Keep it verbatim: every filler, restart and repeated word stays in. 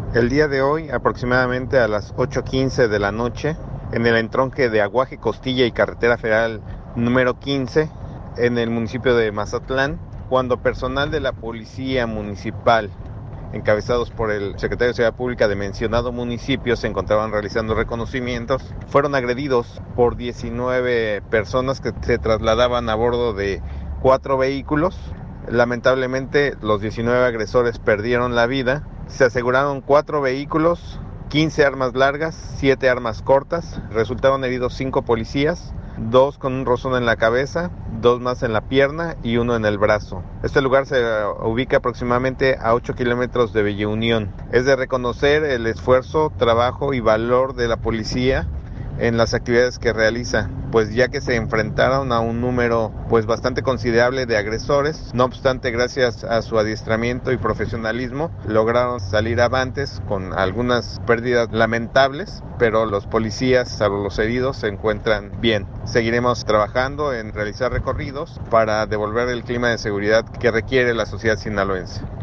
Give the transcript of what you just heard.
El día de hoy, aproximadamente a las ocho quince de la noche, en el entronque de Aguaje, Costilla y Carretera Federal número quince, en el municipio de Mazatlán, cuando personal de la Policía Municipal, encabezados por el secretario de Seguridad Pública de mencionado municipio, se encontraban realizando reconocimientos, fueron agredidos por diecinueve personas que se trasladaban a bordo de cuatro vehículos. Lamentablemente, los diecinueve agresores perdieron la vida. Se aseguraron cuatro vehículos, quince armas largas, siete armas cortas. Resultaron heridos cinco policías, dos con un rozón en la cabeza, dos más en la pierna y uno en el brazo. Este lugar se ubica aproximadamente a ocho kilómetros de Villa Unión. Es de reconocer el esfuerzo, trabajo y valor de la policía en las actividades que realiza, pues ya que se enfrentaron a un número pues bastante considerable de agresores. No obstante, gracias a su adiestramiento y profesionalismo, lograron salir avantes con algunas pérdidas lamentables, pero los policías, salvo los heridos, se encuentran bien. Seguiremos trabajando en realizar recorridos para devolver el clima de seguridad que requiere la sociedad sinaloense.